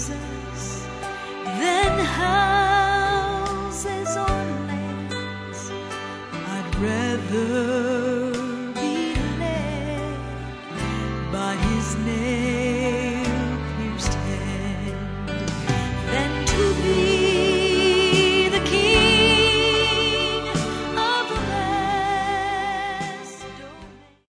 Jesus than houses or lands. I'd rather be led by his name.